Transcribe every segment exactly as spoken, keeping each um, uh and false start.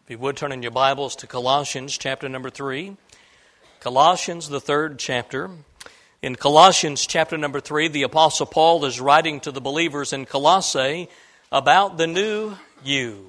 If you would turn in your Bibles to Colossians chapter number three. Colossians, the third chapter. In Colossians chapter number three, the Apostle Paul is writing to the believers in Colossae about the new you.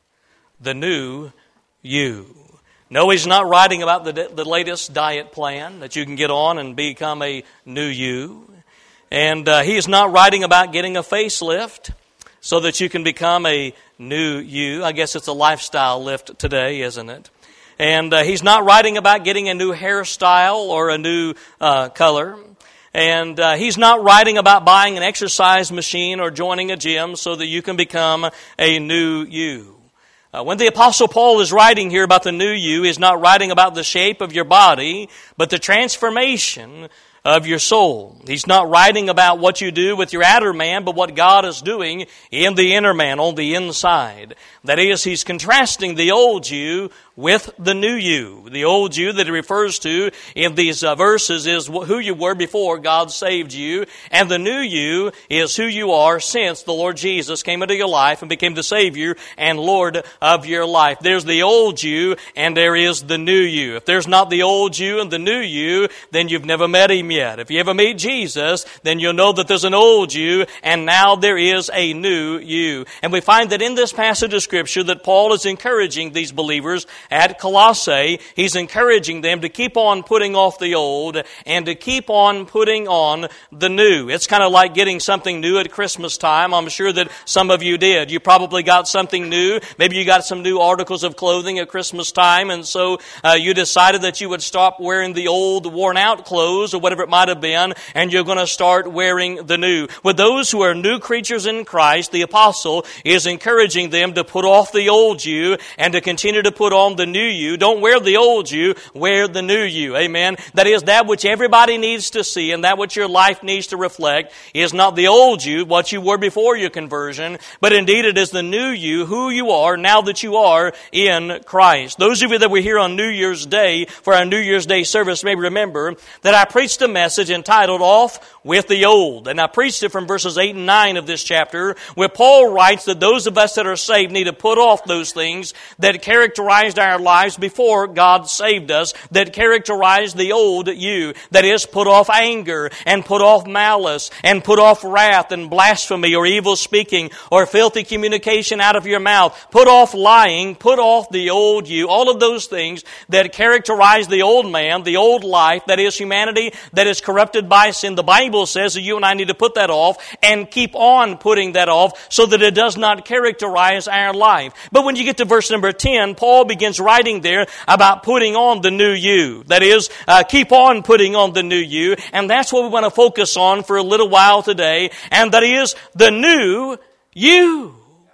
The new you. No, he's not writing about the, the latest diet plan that you can get on and become a new you. And uh, he is not writing about getting a facelift so that you can become a new you. I guess it's a lifestyle lift today, isn't it? And uh, he's not writing about getting a new hairstyle or a new uh, color. And uh, he's not writing about buying an exercise machine or joining a gym so that you can become a new you. Uh, when the Apostle Paul is writing here about the new you, he's not writing about the shape of your body, but the transformation of your soul. He's not writing about what you do with your outer man, but what God is doing in the inner man, on the inside. That is, he's contrasting the old you with the new you. The old you that he refers to in these uh, verses is who you were before God saved you, and the new you is who you are since the Lord Jesus came into your life and became the Savior and Lord of your life. There's the old you and there is the new you. If there's not the old you and the new you, then you've never met Him yet. If you ever meet Jesus, then you'll know that there's an old you and now there is a new you. And we find that in this passage of Scripture that Paul is encouraging these believers at Colossae. He's encouraging them to keep on putting off the old and to keep on putting on the new. It's kind of like getting something new at Christmas time. I'm sure that some of you did. You probably got something new. Maybe you got some new articles of clothing at Christmas time, and so uh, you decided that you would stop wearing the old worn-out clothes or whatever it might have been, and you're going to start wearing the new. With those who are new creatures in Christ, the apostle is encouraging them to put off the old you and to continue to put on the new you. Don't wear the old you, wear the new you. Amen. That is, that which everybody needs to see and that which your life needs to reflect is not the old you, what you were before your conversion, but indeed it is the new you, who you are now that you are in Christ. Those of you that were here on New Year's Day for our New Year's Day service may remember that I preached a message entitled Off with the Old. And I preached it from verses eight and nine of this chapter, where Paul writes that those of us that are saved need to put off those things that characterized our lives before God saved us, that characterized the old you. That is, put off anger and put off malice and put off wrath and blasphemy or evil speaking or filthy communication out of your mouth. Put off lying, put off the old you. All of those things that characterize the old man, the old life, that is humanity that is corrupted by sin. The Bible says that you and I need to put that off and keep on putting that off so that it does not characterize our life. But when you get to verse number ten, Paul begins writing there about putting on the new you. That is, uh, keep on putting on the new you. And that's what we want to focus on for a little while today. And that is the new you.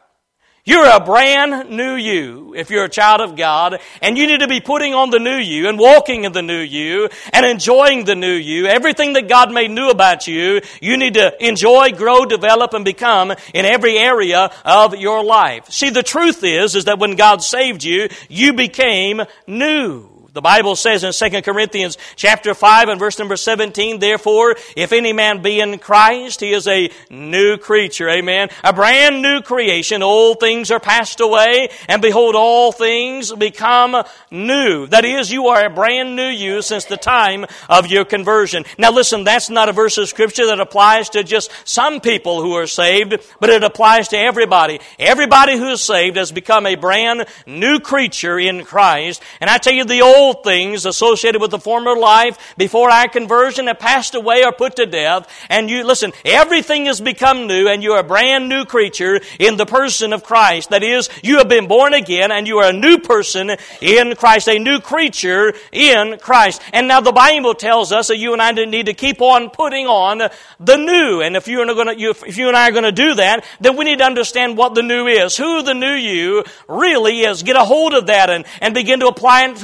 You're a brand new you if you're a child of God, and you need to be putting on the new you and walking in the new you and enjoying the new you. Everything that God made new about you, you need to enjoy, grow, develop, and become in every area of your life. See, the truth is, is that when God saved you, you became new. The Bible says in Second Corinthians chapter five and verse number seventeen, therefore, if any man be in Christ, he is a new creature. Amen. A brand new creation. Old things are passed away, and behold, all things become new. That is, you are a brand new you since the time of your conversion. Now listen, that's not a verse of Scripture that applies to just some people who are saved, but it applies to everybody. Everybody who is saved has become a brand new creature in Christ. And I tell you, the old Old things associated with the former life before our conversion have passed away or put to death. And you, listen, everything has become new and you're a brand new creature in the person of Christ. That is, you have been born again and you are a new person in Christ, a new creature in Christ. And now the Bible tells us that you and I need to keep on putting on the new. And if you are going to, if you and I are going to do that, then we need to understand what the new is, who the new you really is. Get a hold of that and, and begin to apply it to our life.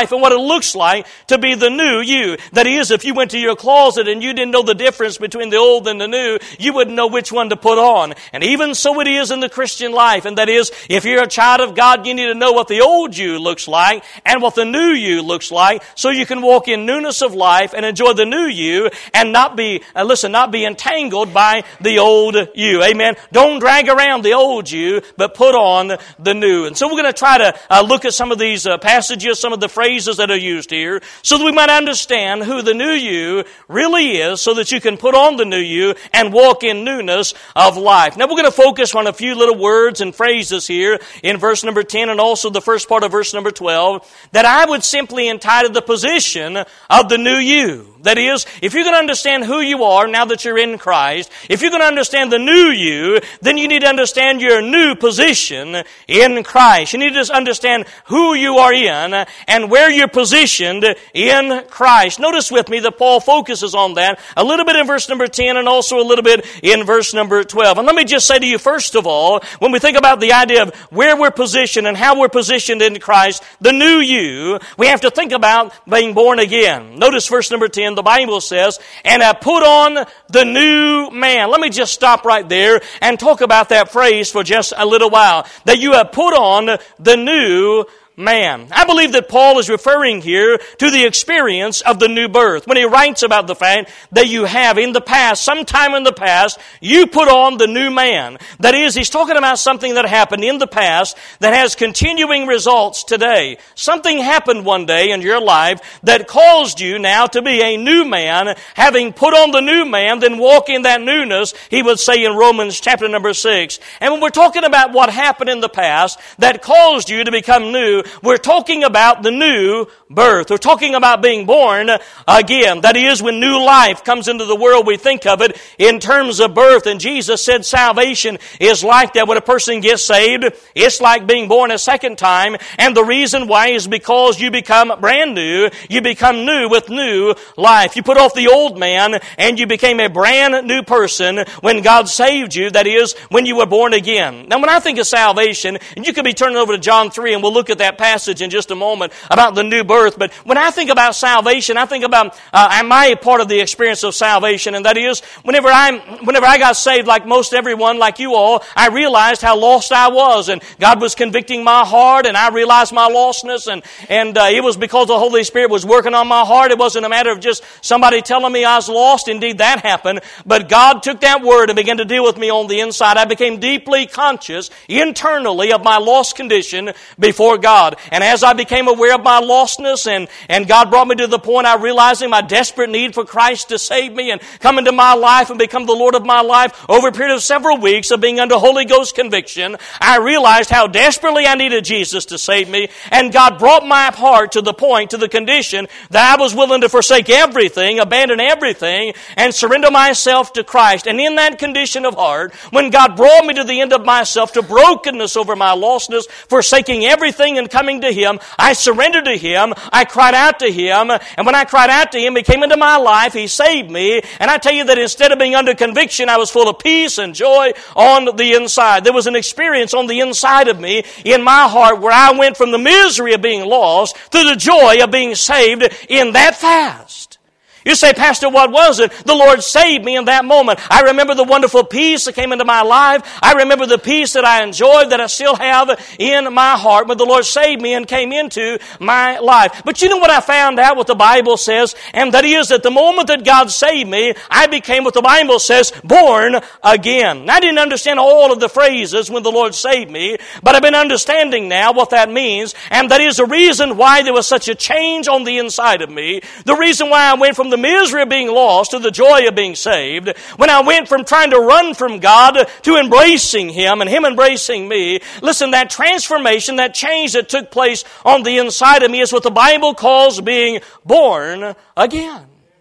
life and what it looks like to be the new you. That is, if you went to your closet and you didn't know the difference between the old and the new, you wouldn't know which one to put on. And even so it is in the Christian life. And that is, if you're a child of God, you need to know what the old you looks like and what the new you looks like, so you can walk in newness of life and enjoy the new you and not be, uh, listen, not be entangled by the old you. Amen. Don't drag around the old you, but put on the new. And so we're going to try to uh, look at some of these uh, passages, some of the phrases that are used here, so that we might understand who the new you really is, so that you can put on the new you and walk in newness of life. Now we're going to focus on a few little words and phrases here in verse number ten and also the first part of verse number twelve that I would simply entitle the position of the new you. That is, if you're going to understand who you are now that you're in Christ, if you're going to understand the new you, then you need to understand your new position in Christ. You need to understand who you are in and where you're positioned in Christ. Notice with me that Paul focuses on that a little bit in verse number ten and also a little bit in verse number twelve. And let me just say to you, first of all, when we think about the idea of where we're positioned and how we're positioned in Christ, the new you, we have to think about being born again. Notice verse number ten. The Bible says, and I put on the new man. Let me just stop right there and talk about that phrase for just a little while. That you have put on the new man. I believe that Paul is referring here to the experience of the new birth when he writes about the fact that you have in the past, sometime in the past, you put on the new man. That is, he's talking about something that happened in the past that has continuing results today. Something happened one day in your life that caused you now to be a new man, having put on the new man, then walk in that newness, he would say in Romans chapter number six. And when we're talking about what happened in the past that caused you to become new, we're talking about the new birth. We're talking about being born again. That is, when new life comes into the world, we think of it in terms of birth. And Jesus said salvation is like that. When a person gets saved, it's like being born a second time. And the reason why is because you become brand new. You become new with new life. You put off the old man and you became a brand new person when God saved you. That is, when you were born again. Now, when I think of salvation, and you could be turning over to John three and we'll look at that passage in just a moment about the new birth. But when I think about salvation, I think about uh, my part of the experience of salvation, and that is whenever I whenever I got saved, like most everyone, like you all, I realized how lost I was, and God was convicting my heart, and I realized my lostness, and and uh, it was because the Holy Spirit was working on my heart. It wasn't a matter of just somebody telling me I was lost. Indeed, that happened, but God took that word and began to deal with me on the inside. I became deeply conscious internally of my lost condition before God. And as I became aware of my lostness and, and God brought me to the point I realizing my desperate need for Christ to save me and come into my life and become the Lord of my life over a period of several weeks of being under Holy Ghost conviction, I realized how desperately I needed Jesus to save me. And God brought my heart to the point, to the condition that I was willing to forsake everything, abandon everything, and surrender myself to Christ. And in that condition of heart, when God brought me to the end of myself, to brokenness over my lostness, forsaking everything and coming to Him, I surrendered to Him, I cried out to Him, and when I cried out to Him, He came into my life, He saved me, and I tell you that instead of being under conviction, I was full of peace and joy on the inside. There was an experience on the inside of me, in my heart, where I went from the misery of being lost to the joy of being saved in that fast. You say, Pastor, what was it? The Lord saved me in that moment. I remember the wonderful peace that came into my life. I remember the peace that I enjoyed, that I still have in my heart when the Lord saved me and came into my life. But you know what I found out, what the Bible says? And that is that the moment that God saved me, I became what the Bible says, born again. I didn't understand all of the phrases when the Lord saved me, but I've been understanding now what that means. And that is the reason why there was such a change on the inside of me. The reason why I went from the misery of being lost to the joy of being saved, when I went from trying to run from God to embracing Him and Him embracing me. Listen, that transformation, that change that took place on the inside of me is what the Bible calls being born again.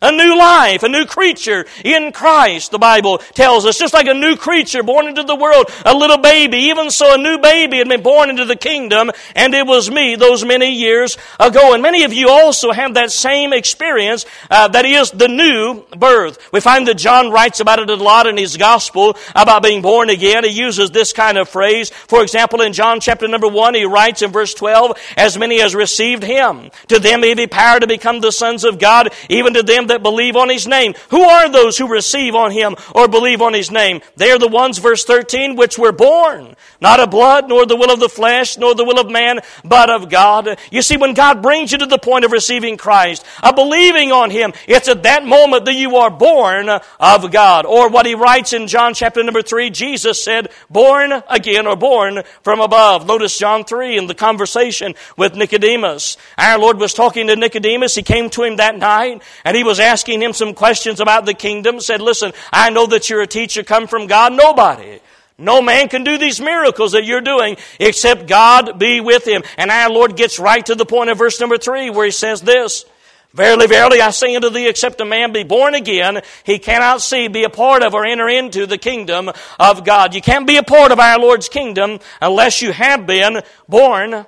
A new life, a new creature in Christ, the Bible tells us. Just like a new creature born into the world, a little baby. Even so, a new baby had been born into the kingdom, and it was me those many years ago. And many of you also have that same experience, uh, that is the new birth. We find that John writes about it a lot in his gospel, about being born again. He uses this kind of phrase. For example, in John chapter number one, he writes in verse twelve, as many as received him, to them he gave power to become the sons of God, even to them that believe on his name. Who are those who receive on him or believe on his name? They are the ones, verse thirteen, which were born, not of blood, nor the will of the flesh, nor the will of man, but of God. You see, when God brings you to the point of receiving Christ, of believing on him, it's at that moment that you are born of God. Or what he writes in John chapter number three, Jesus said, born again, or born from above. Notice John three in the conversation with Nicodemus. Our Lord was talking to Nicodemus. He came to him that night, and he was asking him some questions about the kingdom. Said, listen, I know that you're a teacher come from God. Nobody, no man can do these miracles that you're doing except God be with him. And our Lord gets right to the point of verse number three where he says this, verily, verily, I say unto thee, except a man be born again, he cannot see, be a part of, or enter into the kingdom of God. You can't be a part of our Lord's kingdom unless you have been born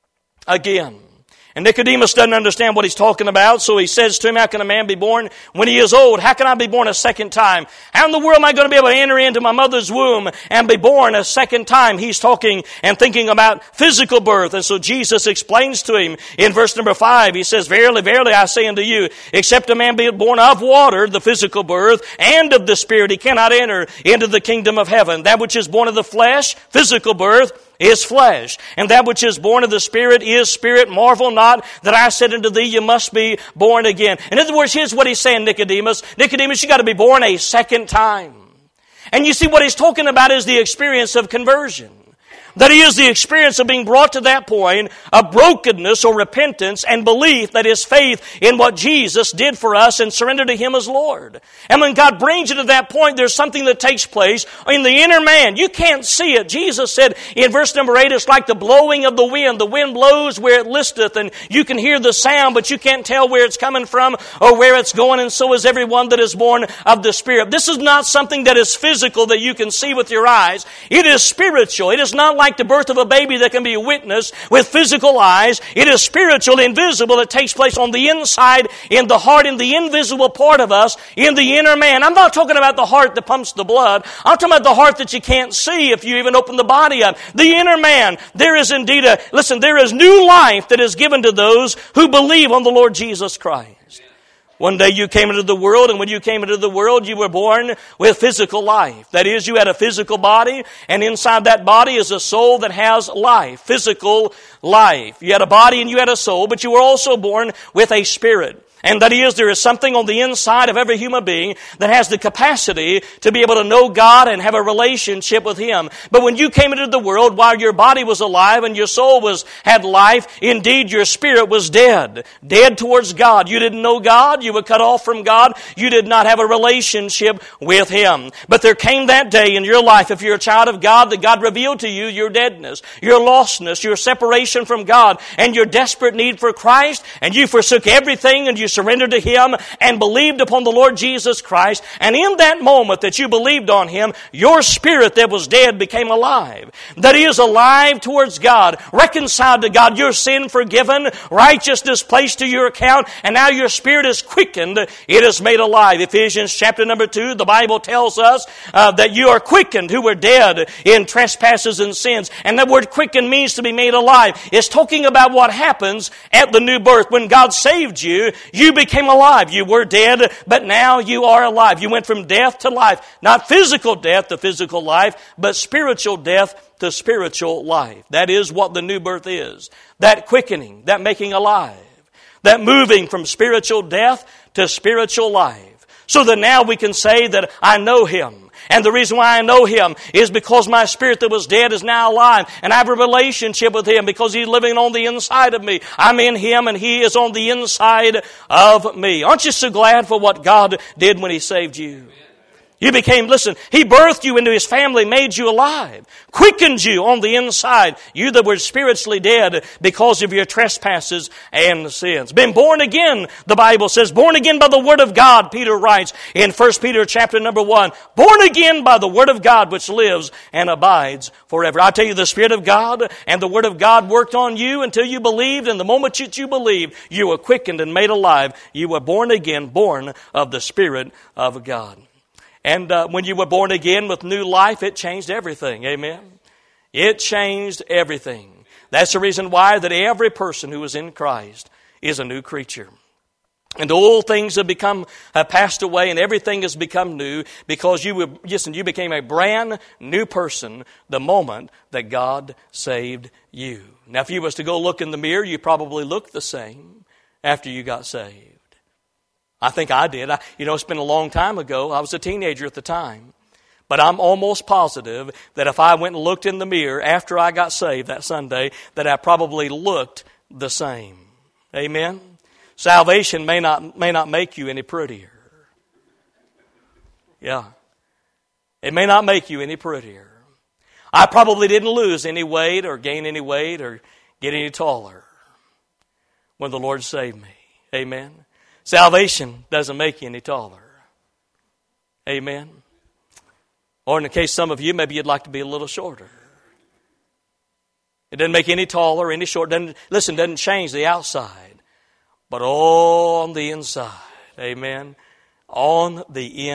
again. And Nicodemus doesn't understand what he's talking about, so he says to him, how can a man be born when he is old? How can I be born a second time? How in the world am I going to be able to enter into my mother's womb and be born a second time? He's talking and thinking about physical birth. And so Jesus explains to him in verse number five, he says, verily, verily, I say unto you, except a man be born of water, the physical birth, and of the Spirit, he cannot enter into the kingdom of heaven. That which is born of the flesh, physical birth, is flesh. And that which is born of the Spirit is spirit. Marvel not that I said unto thee, you must be born again. In other words, here's what he's saying, Nicodemus. Nicodemus, you got to be born a second time. And you see, what he's talking about is the experience of conversion. That he is the experience of being brought to that point of brokenness or repentance and belief, that is faith in what Jesus did for us and surrender to him as Lord. And when God brings you to that point, there's something that takes place in the inner man. You can't see it. Jesus said in verse number eight, it's like the blowing of the wind. The wind blows where it listeth, and you can hear the sound, but you can't tell where it's coming from or where it's going, and so is everyone that is born of the Spirit. This is not something that is physical that you can see with your eyes. It is spiritual. It is not like the birth of a baby that can be witnessed with physical eyes. It is spiritual, invisible. It takes place on the inside, in the heart, in the invisible part of us, in the inner man. I'm not talking about the heart that pumps the blood. I'm talking about the heart that you can't see if you even open the body up. The inner man. There is indeed a, listen, there is new life that is given to those who believe on the Lord Jesus Christ. One day you came into the world, and when you came into the world, you were born with physical life. That is, you had a physical body, and inside that body is a soul that has life, physical life. You had a body and you had a soul, but you were also born with a spirit. And that is, there is something on the inside of every human being that has the capacity to be able to know God and have a relationship with Him. But when you came into the world, while your body was alive and your soul was had life, indeed your spirit was dead. Dead towards God. You didn't know God. You were cut off from God. You did not have a relationship with Him. But there came that day in your life, if you're a child of God, that God revealed to you your deadness, your lostness, your separation from God, and your desperate need for Christ, and you forsook everything and you surrendered to Him and believed upon the Lord Jesus Christ. And in that moment that you believed on Him, your spirit that was dead became alive. That is, alive towards God, reconciled to God, your sin forgiven, righteousness placed to your account, and now your spirit is quickened. It is made alive. Ephesians chapter number two, the Bible tells us uh, that you are quickened who were dead in trespasses and sins. And that word quickened means to be made alive. It's talking about what happens at the new birth. When God saved you, you became alive. You were dead, but now you are alive. You went from death to life. Not physical death to physical life, but spiritual death to spiritual life. That is what the new birth is. That quickening, that making alive, that moving from spiritual death to spiritual life. So that now we can say that I know Him. And the reason why I know Him is because my spirit that was dead is now alive. And I have a relationship with Him because He's living on the inside of me. I'm in Him and He is on the inside of me. Aren't you so glad for what God did when He saved you? You became, listen, He birthed you into His family, made you alive, quickened you on the inside. You that were spiritually dead because of your trespasses and sins. Been born again, the Bible says, born again by the Word of God, Peter writes in First Peter chapter number one. Born again by the Word of God which lives and abides forever. I tell you, the Spirit of God and the Word of God worked on you until you believed, and the moment that you believed, you were quickened and made alive. You were born again, born of the Spirit of God. And uh, when you were born again with new life, it changed everything. Amen? It changed everything. That's the reason why that every person who is in Christ is a new creature. And old things have become, have passed away, and everything has become new because you were, listen, you became a brand new person the moment that God saved you. Now, if you was to go look in the mirror, you probably look the same after you got saved. I think I did. I, you know, it's been a long time ago. I was a teenager at the time. But I'm almost positive that if I went and looked in the mirror after I got saved that Sunday, that I probably looked the same. Amen? Salvation may not, may not make you any prettier. Yeah. It may not make you any prettier. I probably didn't lose any weight or gain any weight or get any taller when the Lord saved me. Amen? Salvation doesn't make you any taller. Amen? Or in the case of some of you, maybe you'd like to be a little shorter. It doesn't make you any taller, any shorter. Doesn't, listen, doesn't change the outside. But on the inside. Amen? On the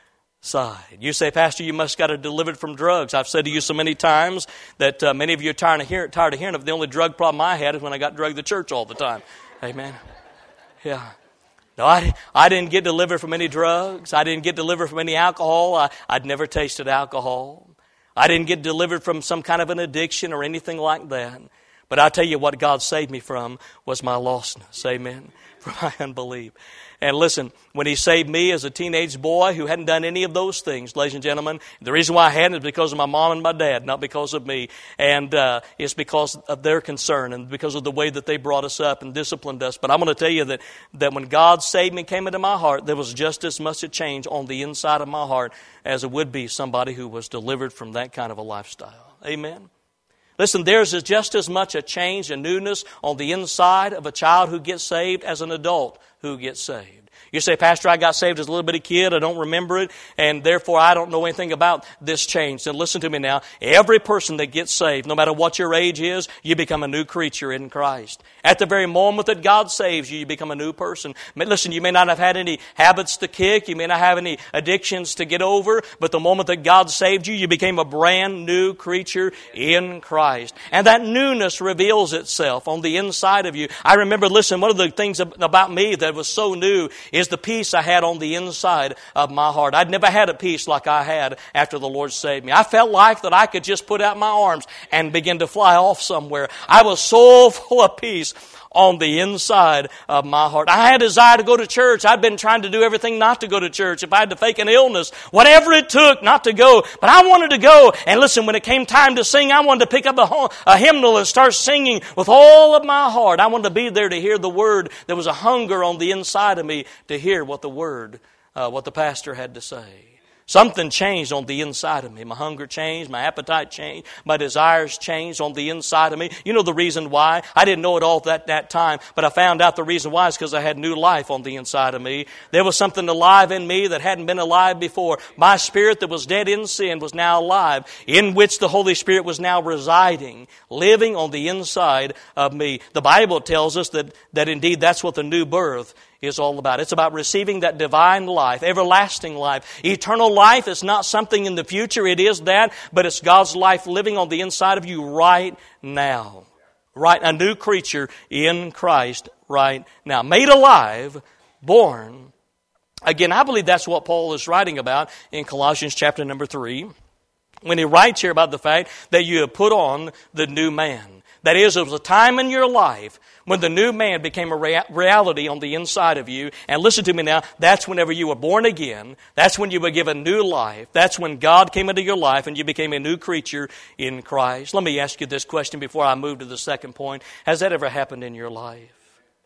inside. You say, Pastor, you must got to delivered from drugs. I've said to you so many times that uh, many of you are tired of, hear, tired of hearing of the only drug problem I had is when I got drugged to church all the time. Amen? Yeah. No, I, I didn't get delivered from any drugs. I didn't get delivered from any alcohol. I, I'd never tasted alcohol. I didn't get delivered from some kind of an addiction or anything like that. But I tell you what God saved me from was my lostness. Amen. From my unbelief. And listen, when He saved me as a teenage boy who hadn't done any of those things, ladies and gentlemen, the reason why I hadn't is because of my mom and my dad, not because of me. And uh, it's because of their concern and because of the way that they brought us up and disciplined us. But I'm going to tell you that, that when God saved me and came into my heart, there was just as much a change on the inside of my heart as it would be somebody who was delivered from that kind of a lifestyle. Amen. Listen, there's just as much a change and newness on the inside of a child who gets saved as an adult who gets saved. You say, Pastor, I got saved as a little bitty kid. I don't remember it, and therefore I don't know anything about this change. Then listen to me now. Every person that gets saved, no matter what your age is, you become a new creature in Christ. At the very moment that God saves you, you become a new person. Listen, you may not have had any habits to kick. You may not have any addictions to get over. But the moment that God saved you, you became a brand new creature in Christ. And that newness reveals itself on the inside of you. I remember, listen, one of the things about me that was so new is the peace I had on the inside of my heart. I'd never had a peace like I had after the Lord saved me. I felt like that I could just put out my arms and begin to fly off somewhere. I was so full of peace on the inside of my heart. I had a desire to go to church. I'd been trying to do everything not to go to church. If I had to fake an illness, whatever it took not to go. But I wanted to go. And listen, when it came time to sing, I wanted to pick up a, a hymnal and start singing with all of my heart. I wanted to be there to hear the Word. There was a hunger on the inside of me to hear what the Word, uh, what the pastor had to say. Something changed on the inside of me. My hunger changed. My appetite changed. My desires changed on the inside of me. You know the reason why? I didn't know it all at that time, but I found out the reason why is because I had new life on the inside of me. There was something alive in me that hadn't been alive before. My spirit that was dead in sin was now alive, in which the Holy Spirit was now residing, living on the inside of me. The Bible tells us that, that indeed that's what the new birth is all about. It's about receiving that divine life, everlasting life. Eternal life is not something in the future. It is that, but it's God's life living on the inside of you right now. Right, a new creature in Christ right now. Made alive, born. Again, I believe that's what Paul is writing about in Colossians chapter number three, when he writes here about the fact that you have put on the new man. That is, there was a time in your life when the new man became a rea- reality on the inside of you. And listen to me now, that's whenever you were born again. That's when you were given new life. That's when God came into your life and you became a new creature in Christ. Let me ask you this question before I move to the second point. Has that ever happened in your life?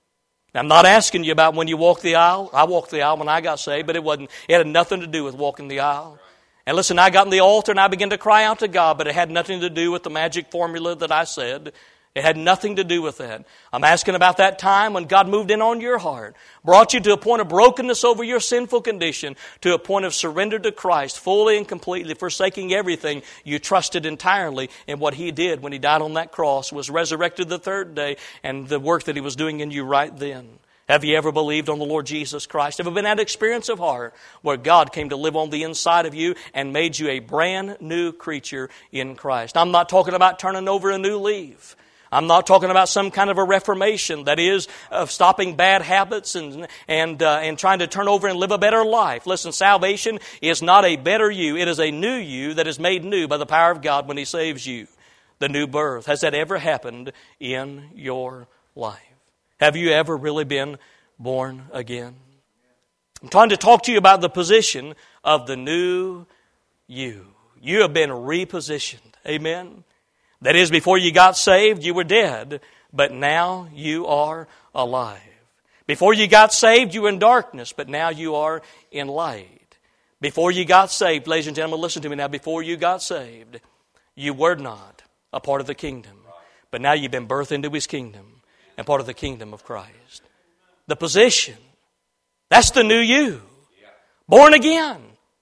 Now, I'm not asking you about when you walked the aisle. I walked the aisle when I got saved, but it wasn't. It had nothing to do with walking the aisle. And listen, I got in the altar and I began to cry out to God, but it had nothing to do with the magic formula that I said. It had nothing to do with that. I'm asking about that time when God moved in on your heart, brought you to a point of brokenness over your sinful condition, to a point of surrender to Christ, fully and completely, forsaking everything. You trusted entirely in what He did when He died on that cross, was resurrected the third day, and the work that He was doing in you right then. Have you ever believed on the Lord Jesus Christ? Have you been at an experience of heart where God came to live on the inside of you and made you a brand new creature in Christ? I'm not talking about turning over a new leaf. I'm not talking about some kind of a reformation, that is, of stopping bad habits and and uh, and trying to turn over and live a better life. Listen, salvation is not a better you. It is a new you that is made new by the power of God when He saves you. The new birth. Has that ever happened in your life? Have you ever really been born again? I'm trying to talk to you about the position of the new you. You have been repositioned. Amen? That is, before you got saved, you were dead, but now you are alive. Before you got saved, you were in darkness, but now you are in light. Before you got saved, ladies and gentlemen, listen to me now. Before you got saved, you were not a part of the kingdom, but now you've been birthed into His kingdom and part of the kingdom of Christ. The position, that's the new you. Born again.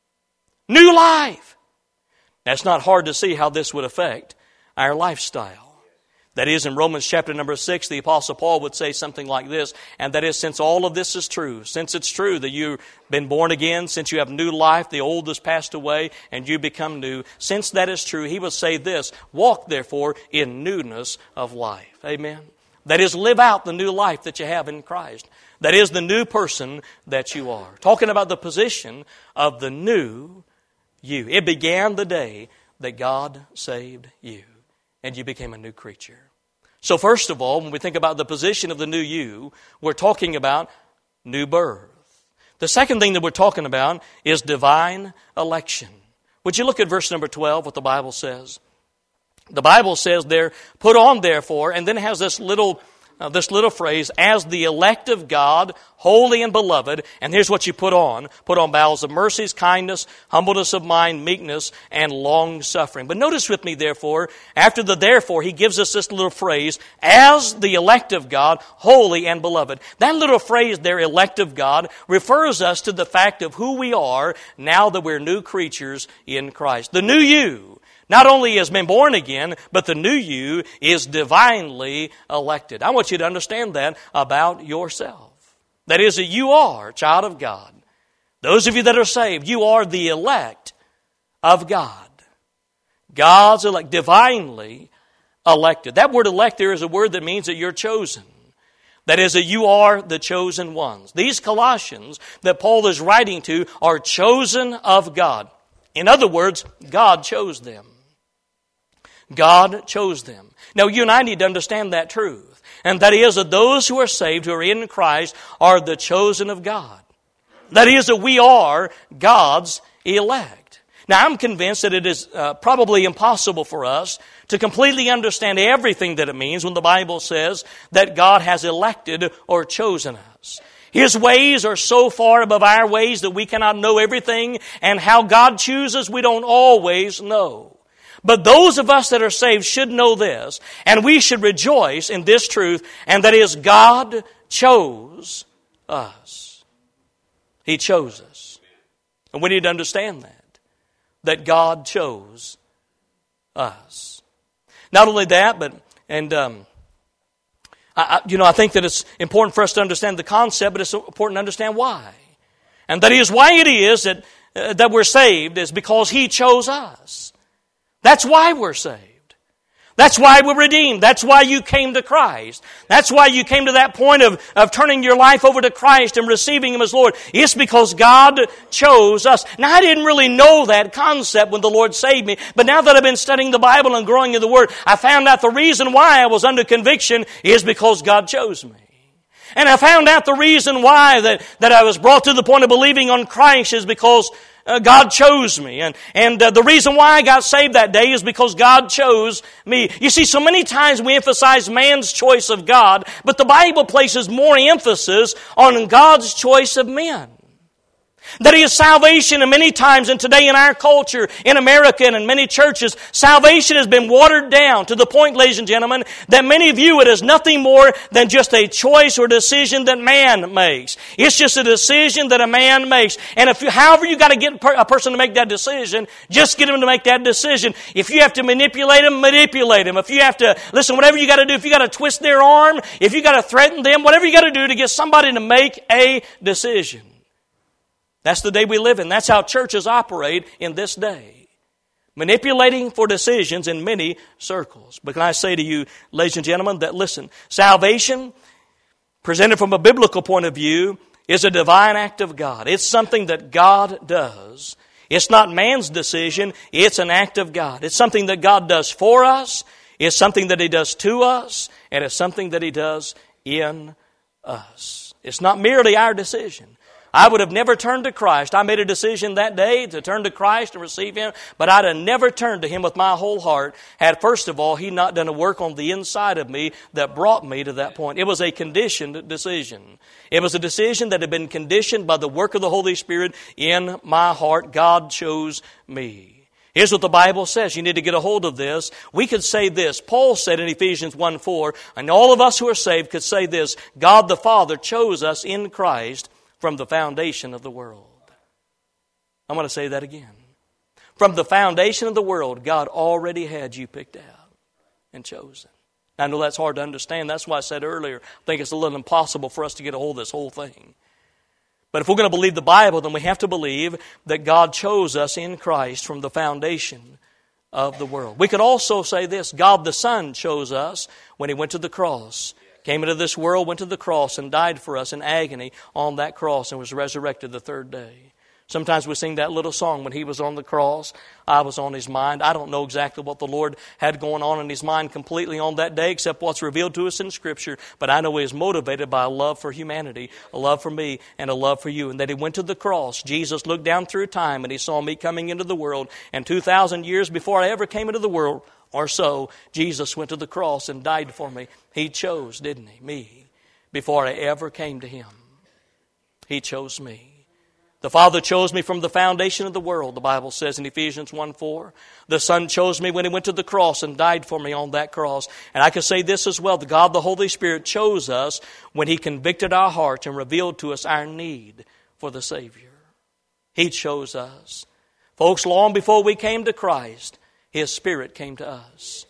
New life. Now, it's not hard to see how this would affect our lifestyle. That is, in Romans chapter number six, the Apostle Paul would say something like this, and that is, since all of this is true, since it's true that you've been born again, since you have new life, the old has passed away, and you become new, since that is true, he would say this, walk therefore in newness of life. Amen? That is, live out the new life that you have in Christ. That is, the new person that you are. Talking about the position of the new you. It began the day that God saved you, and you became a new creature. So first of all, when we think about the position of the new you, we're talking about new birth. The second thing that we're talking about is divine election. Would you look at verse number twelve, what the Bible says? The Bible says there, put on therefore, and then it has this little uh, this little phrase, as the elect of God, holy and beloved, and here's what you put on. Put on bowels of mercies, kindness, humbleness of mind, meekness, and long-suffering. But notice with me, therefore, after the therefore, he gives us this little phrase, as the elect of God, holy and beloved. That little phrase there, elect of God, refers us to the fact of who we are now that we're new creatures in Christ. The new you not only has been born again, but the new you is divinely elected. I want you to understand that about yourself. That is, that you are a child of God. Those of you that are saved, you are the elect of God. God's elect, divinely elected. That word elect there is a word that means that you're chosen. That is, that you are the chosen ones. These Colossians that Paul is writing to are chosen of God. In other words, God chose them. God chose them. Now, you and I need to understand that truth. And that is that those who are saved, who are in Christ, are the chosen of God. That is that we are God's elect. Now, I'm convinced that it is uh, probably impossible for us to completely understand everything that it means when the Bible says that God has elected or chosen us. His ways are so far above our ways that we cannot know everything, and how God chooses we don't always know. But those of us that are saved should know this, and we should rejoice in this truth, and that is God chose us. He chose us. And we need to understand that, that God chose us. Not only that, but, and, um, I, you know, I think that it's important for us to understand the concept, but it's important to understand why. And that is why it is that, uh, that we're saved is because He chose us. That's why we're saved. That's why we're redeemed. That's why you came to Christ. That's why you came to that point of, of turning your life over to Christ and receiving Him as Lord. It's because God chose us. Now, I didn't really know that concept when the Lord saved me, but now that I've been studying the Bible and growing in the Word, I found out the reason why I was under conviction is because God chose me. And I found out the reason why that, that I was brought to the point of believing on Christ is because uh, God chose me. And, and uh, the reason why I got saved that day is because God chose me. You see, so many times we emphasize man's choice of God, but the Bible places more emphasis on God's choice of men. That He is salvation, and many times, and today in our culture, in America and in many churches, salvation has been watered down to the point, ladies and gentlemen, that many view it as nothing more than just a choice or decision that man makes. It's just a decision that a man makes. And if you, however you got to get a person to make that decision, just get him to make that decision. If you have to manipulate him, manipulate him. If you have to, listen, whatever you got to do, if you got to twist their arm, if you got to threaten them, whatever you got to do to get somebody to make a decision. That's the day we live in. That's how churches operate in this day. Manipulating for decisions in many circles. But can I say to you, ladies and gentlemen, that listen, salvation, presented from a biblical point of view, is a divine act of God. It's something that God does. It's not man's decision. It's an act of God. It's something that God does for us. It's something that He does to us. And it's something that He does in us. It's not merely our decision. I would have never turned to Christ. I made a decision that day to turn to Christ and receive Him, but I'd have never turned to Him with my whole heart had, first of all, He not done a work on the inside of me that brought me to that point. It was a conditioned decision. It was a decision that had been conditioned by the work of the Holy Spirit in my heart. God chose me. Here's what the Bible says. You need to get a hold of this. We could say this. Paul said in Ephesians one four, and all of us who are saved could say this, God the Father chose us in Christ from the foundation of the world. I'm going to say that again. From the foundation of the world, God already had you picked out and chosen. I know that's hard to understand. That's why I said earlier, I think it's a little impossible for us to get a hold of this whole thing. But if we're going to believe the Bible, then we have to believe that God chose us in Christ from the foundation of the world. We could also say this, God the Son chose us when He went to the cross. Came into this world, went to the cross, and died for us in agony on that cross and was resurrected the third day. Sometimes we sing that little song, when He was on the cross, I was on His mind. I don't know exactly what the Lord had going on in His mind completely on that day, except what's revealed to us in Scripture. But I know He is motivated by a love for humanity, a love for me, and a love for you. And that He went to the cross. Jesus looked down through time, and He saw me coming into the world. And two thousand years before I ever came into the world, or so, Jesus went to the cross and died for me. He chose, didn't He, me, before I ever came to Him. He chose me. The Father chose me from the foundation of the world, the Bible says in Ephesians one four. The Son chose me when He went to the cross and died for me on that cross. And I can say this as well, the God, the Holy Spirit, chose us when He convicted our hearts and revealed to us our need for the Savior. He chose us. Folks, long before we came to Christ, His Spirit came to us.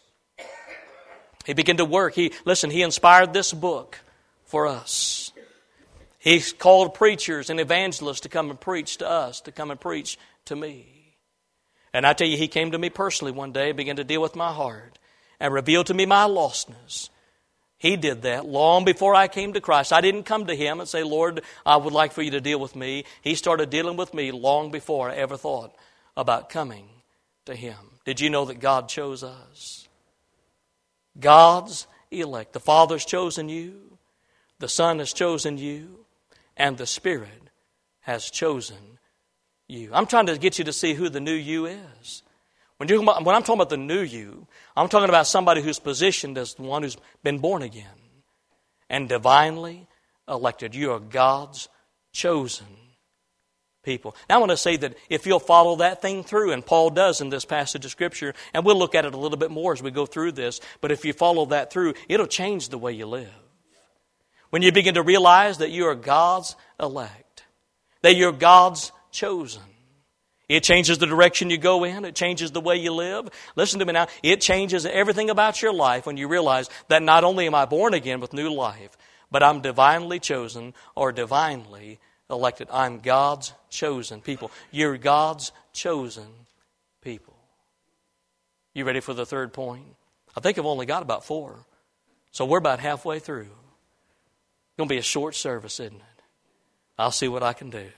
He began to work. He, listen, He inspired this book for us. He called preachers and evangelists to come and preach to us, to come and preach to me. And I tell you, He came to me personally one day, began to deal with my heart, and revealed to me my lostness. He did that long before I came to Christ. I didn't come to Him and say, Lord, I would like for You to deal with me. He started dealing with me long before I ever thought about coming to Him. Did you know that God chose us? God's elect. The Father's chosen you. The Son has chosen you. And the Spirit has chosen you. I'm trying to get you to see who the new you is. When, you, when I'm talking about the new you, I'm talking about somebody who's positioned as the one who's been born again and divinely elected. You are God's chosen people. Now I want to say that if you'll follow that thing through, and Paul does in this passage of Scripture, and we'll look at it a little bit more as we go through this, but if you follow that through, it'll change the way you live. When you begin to realize that you are God's elect, that you're God's chosen, it changes the direction you go in. It changes the way you live. Listen to me now. It changes everything about your life when you realize that not only am I born again with new life, but I'm divinely chosen or divinely elected. I'm God's chosen people. You're God's chosen people. You ready for the third point? I think I've only got about four. So we're about halfway through. It's going to be a short service, isn't it? I'll see what I can do.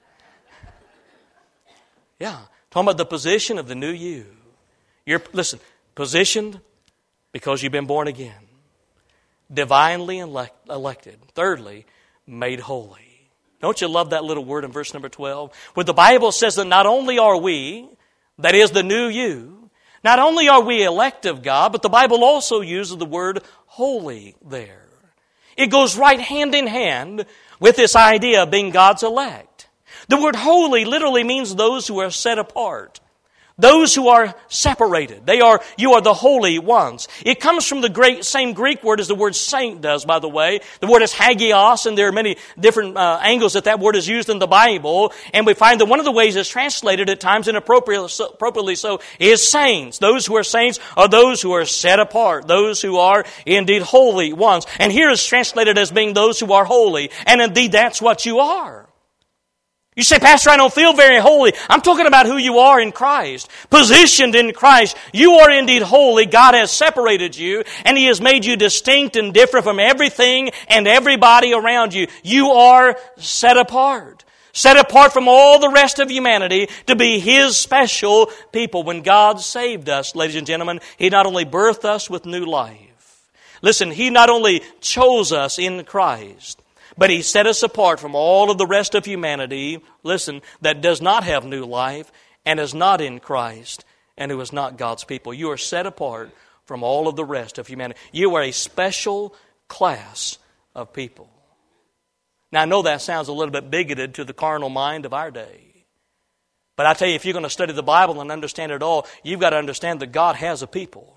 Yeah, talking about the position of the new you. You're, listen, positioned because you've been born again. Divinely elect, elected. Thirdly, made holy. Don't you love that little word in verse number twelve? Where the Bible says that not only are we, that is the new you, not only are we elect of God, but the Bible also uses the word holy there. It goes right hand in hand with this idea of being God's elect. The word holy literally means those who are set apart. Those who are separated. They are, you are the holy ones. It comes from the great, same Greek word as the word saint does, by the way. The word is hagios, and there are many different uh, angles that that word is used in the Bible. And we find that one of the ways it's translated at times inappropriately so, appropriately so is saints. Those who are saints are those who are set apart. Those who are indeed holy ones. And here is translated as being those who are holy. And indeed that's what you are. You say, Pastor, I don't feel very holy. I'm talking about who you are in Christ. Positioned in Christ. You are indeed holy. God has separated you, and He has made you distinct and different from everything and everybody around you. You are set apart. Set apart from all the rest of humanity to be His special people. When God saved us, ladies and gentlemen, He not only birthed us with new life. Listen, He not only chose us in Christ, but He set us apart from all of the rest of humanity, listen, that does not have new life and is not in Christ and who is not God's people. You are set apart from all of the rest of humanity. You are a special class of people. Now, I know that sounds a little bit bigoted to the carnal mind of our day. But I tell you, if you're going to study the Bible and understand it all, you've got to understand that God has a people.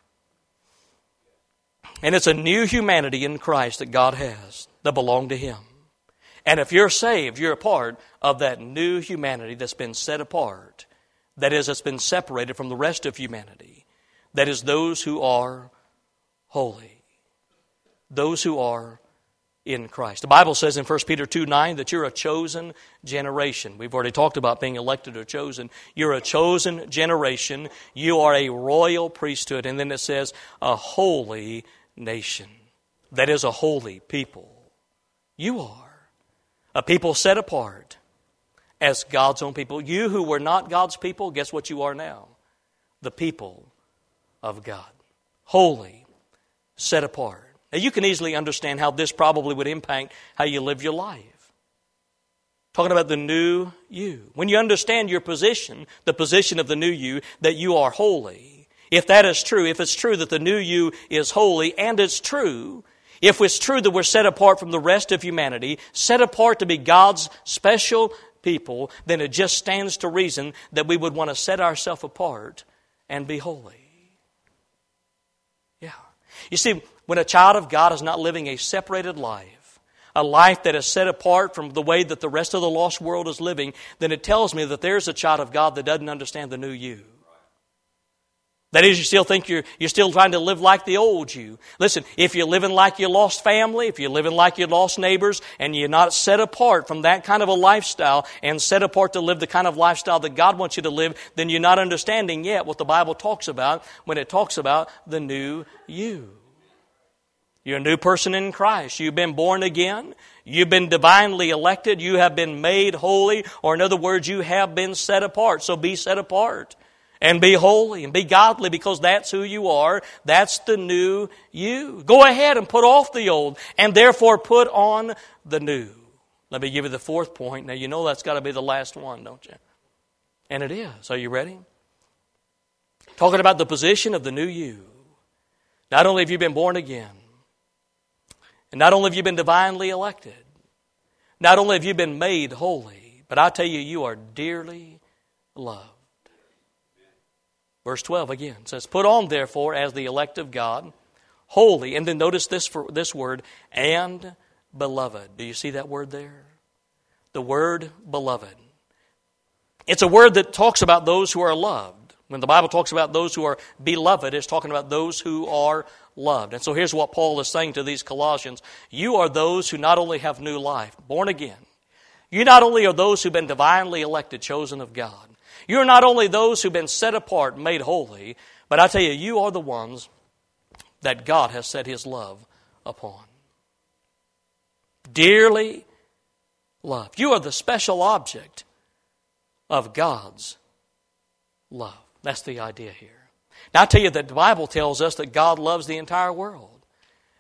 And it's a new humanity in Christ that God has that belong to Him. And if you're saved, you're a part of that new humanity that's been set apart. That is, that's been separated from the rest of humanity. That is, those who are holy. Those who are in Christ. The Bible says in First Peter two nine that you're a chosen generation. We've already talked about being elected or chosen. You're a chosen generation. You are a royal priesthood. And then it says a holy nation. That is, a holy people. You are a people set apart as God's own people. You who were not God's people, guess what you are now? The people of God. Holy, set apart. Now you can easily understand how this probably would impact how you live your life. Talking about the new you. When you understand your position, the position of the new you, that you are holy. If that is true, if it's true that the new you is holy, and it's true, if it's true that we're set apart from the rest of humanity, set apart to be God's special people, then it just stands to reason that we would want to set ourselves apart and be holy. Yeah. You see, when a child of God is not living a separated life, a life that is set apart from the way that the rest of the lost world is living, then it tells me that there's a child of God that doesn't understand the new you. That is, you still think you're, you're still trying to live like the old you. Listen, if you're living like your lost family, if you're living like your lost neighbors, and you're not set apart from that kind of a lifestyle and set apart to live the kind of lifestyle that God wants you to live, then you're not understanding yet what the Bible talks about when it talks about the new you. You're a new person in Christ. You've been born again. You've been divinely elected. You have been made holy. Or in other words, you have been set apart. So be set apart. And be holy and be godly, because that's who you are. That's the new you. Go ahead and put off the old and therefore put on the new. Let me give you the fourth point. Now you know that's got to be the last one, don't you? And it is. Are you ready? Talking about the position of the new you. Not only have you been born again, and not only have you been divinely elected, not only have you been made holy, but I tell you, you are dearly loved. Verse twelve again says, put on therefore as the elect of God, holy, and then notice this for this word, and beloved. Do you see that word there? The word beloved. It's a word that talks about those who are loved. When the Bible talks about those who are beloved, it's talking about those who are loved. And so here's what Paul is saying to these Colossians. You are those who not only have new life, born again. You not only are those who've been divinely elected, chosen of God. You're not only those who've been set apart, made holy, but I tell you, you are the ones that God has set His love upon. Dearly loved. You are the special object of God's love. That's the idea here. Now I tell you that the Bible tells us that God loves the entire world.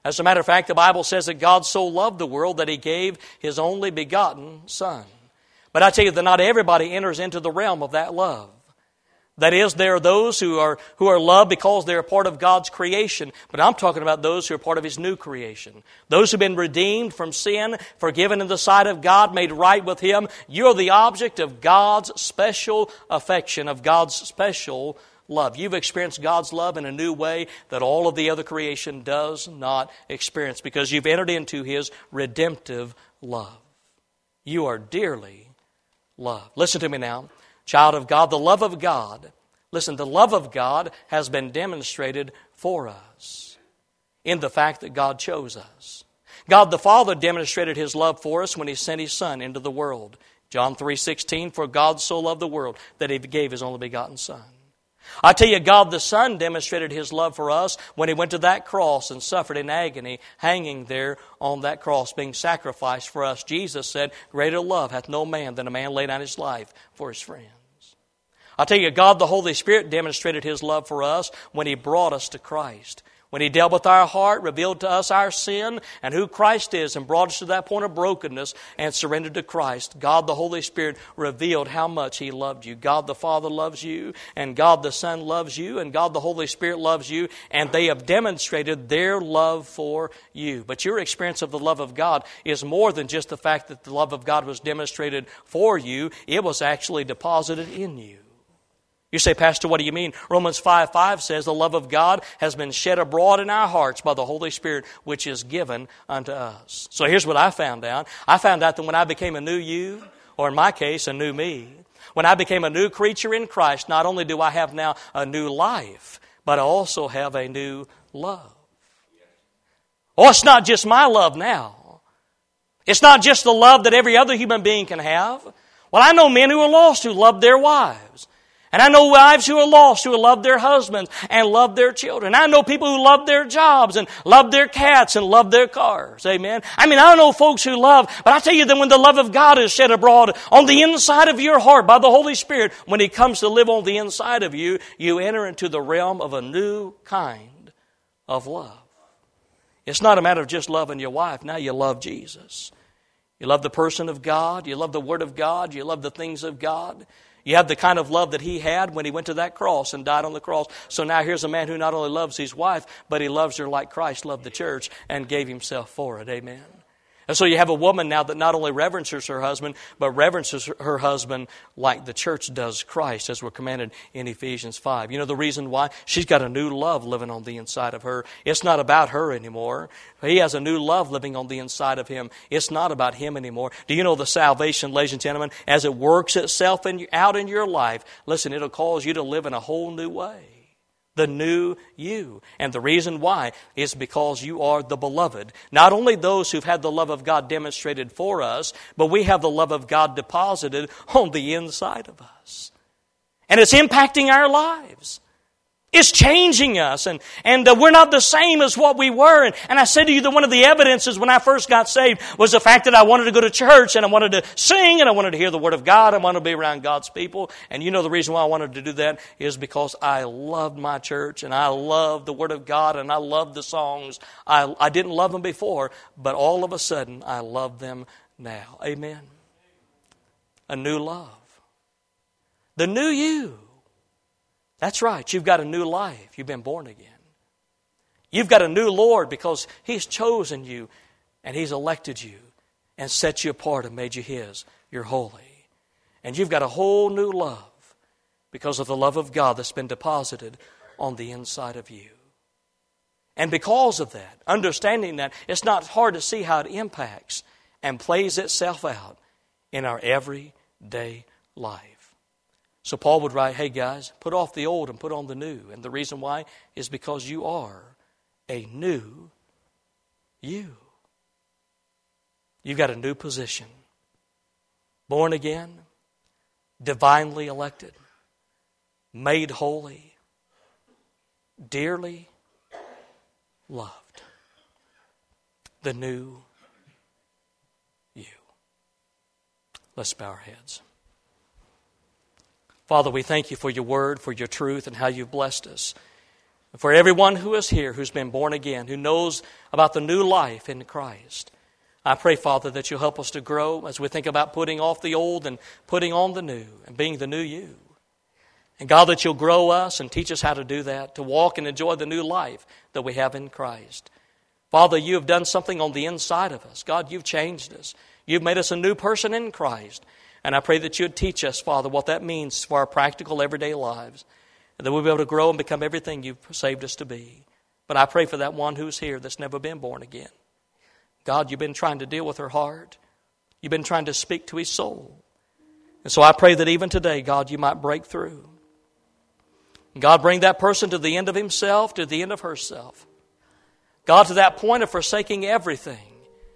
As a matter of fact, the Bible says that God so loved the world that He gave His only begotten Son. But I tell you that not everybody enters into the realm of that love. That is, there are those who are who are loved because they're a part of God's creation. But I'm talking about those who are part of His new creation. Those who have been redeemed from sin, forgiven in the sight of God, made right with Him. You're the object of God's special affection, of God's special love. You've experienced God's love in a new way that all of the other creation does not experience, because you've entered into His redemptive love. You are dearly loved. Listen to me now. Child of God, the love of God, listen, the love of God has been demonstrated for us in the fact that God chose us. God the Father demonstrated His love for us when He sent His Son into the world. John three sixteen, for God so loved the world that He gave His only begotten Son. I tell you, God the Son demonstrated His love for us when He went to that cross and suffered in agony, hanging there on that cross, being sacrificed for us. Jesus said, greater love hath no man than a man lay down his life for his friends. I tell you, God the Holy Spirit demonstrated His love for us when He brought us to Christ. When He dealt with our heart, revealed to us our sin and who Christ is, and brought us to that point of brokenness and surrendered to Christ. God the Holy Spirit revealed how much He loved you. God the Father loves you, and God the Son loves you, and God the Holy Spirit loves you, and they have demonstrated their love for you. But your experience of the love of God is more than just the fact that the love of God was demonstrated for you. It was actually deposited in you. You say, Pastor, what do you mean? Romans five five says the love of God has been shed abroad in our hearts by the Holy Spirit, which is given unto us. So here's what I found out. I found out that when I became a new you, or in my case, a new me, when I became a new creature in Christ, not only do I have now a new life, but I also have a new love. Oh, it's not just my love now. It's not just the love that every other human being can have. Well, I know men who are lost who love their wives. And I know wives who are lost who love their husbands and love their children. I know people who love their jobs and love their cats and love their cars. Amen. I mean, I know folks who love, but I tell you that when the love of God is shed abroad on the inside of your heart by the Holy Spirit, when He comes to live on the inside of you, you enter into the realm of a new kind of love. It's not a matter of just loving your wife. Now you love Jesus. You love the person of God. You love the Word of God. You love the things of God. You have the kind of love that He had when He went to that cross and died on the cross. So now here's a man who not only loves his wife, but he loves her like Christ loved the church and gave Himself for it. Amen. And so you have a woman now that not only reverences her husband, but reverences her husband like the church does Christ, as we're commanded in Ephesians five. You know the reason why? She's got a new love living on the inside of her. It's not about her anymore. He has a new love living on the inside of him. It's not about him anymore. Do you know the salvation, ladies and gentlemen, as it works itself in, out in your life, listen, it'll cause you to live in a whole new way. The new you. And the reason why is because you are the beloved. Not only those who've had the love of God demonstrated for us, but we have the love of God deposited on the inside of us. And it's impacting our lives. It's changing us, and, and uh, we're not the same as what we were. And, and I said to you that one of the evidences when I first got saved was the fact that I wanted to go to church, and I wanted to sing, and I wanted to hear the Word of God. I wanted to be around God's people. And you know the reason why I wanted to do that is because I loved my church, and I loved the Word of God, and I loved the songs. I, I didn't love them before, but all of a sudden I love them now. Amen. A new love. The new you. That's right. You've got a new life. You've been born again. You've got a new Lord because He's chosen you and He's elected you and set you apart and made you His. You're holy. And you've got a whole new love because of the love of God that's been deposited on the inside of you. And because of that, understanding that, it's not hard to see how it impacts and plays itself out in our everyday life. So Paul would write, hey guys, put off the old and put on the new. And the reason why is because you are a new you. You've got a new position. Born again, divinely elected, made holy, dearly loved. The new you. Let's bow our heads. Father, we thank You for Your word, for Your truth, and how You've blessed us. For everyone who is here who's been born again, who knows about the new life in Christ, I pray, Father, that you'll help us to grow as we think about putting off the old and putting on the new and being the new you. And God, that you'll grow us and teach us how to do that, to walk and enjoy the new life that we have in Christ. Father, you have done something on the inside of us. God, you've changed us. You've made us a new person in Christ. And I pray that you'd teach us, Father, what that means for our practical everyday lives. And that we'll be able to grow and become everything you've saved us to be. But I pray for that one who's here that's never been born again. God, you've been trying to deal with her heart. You've been trying to speak to his soul. And so I pray that even today, God, you might break through. God, bring that person to the end of himself, to the end of herself. God, to that point of forsaking everything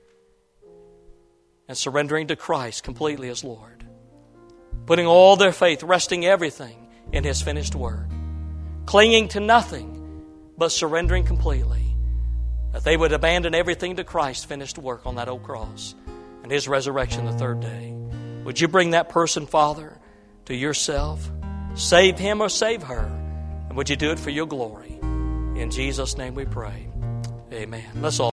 and surrendering to Christ completely as Lord. Putting all their faith, resting everything in his finished work. Clinging to nothing, but surrendering completely. That they would abandon everything to Christ's finished work on that old cross and his resurrection the third day. Would you bring that person, Father, to yourself? Save him or save her. And would you do it for your glory? In Jesus' name we pray. Amen. Let's all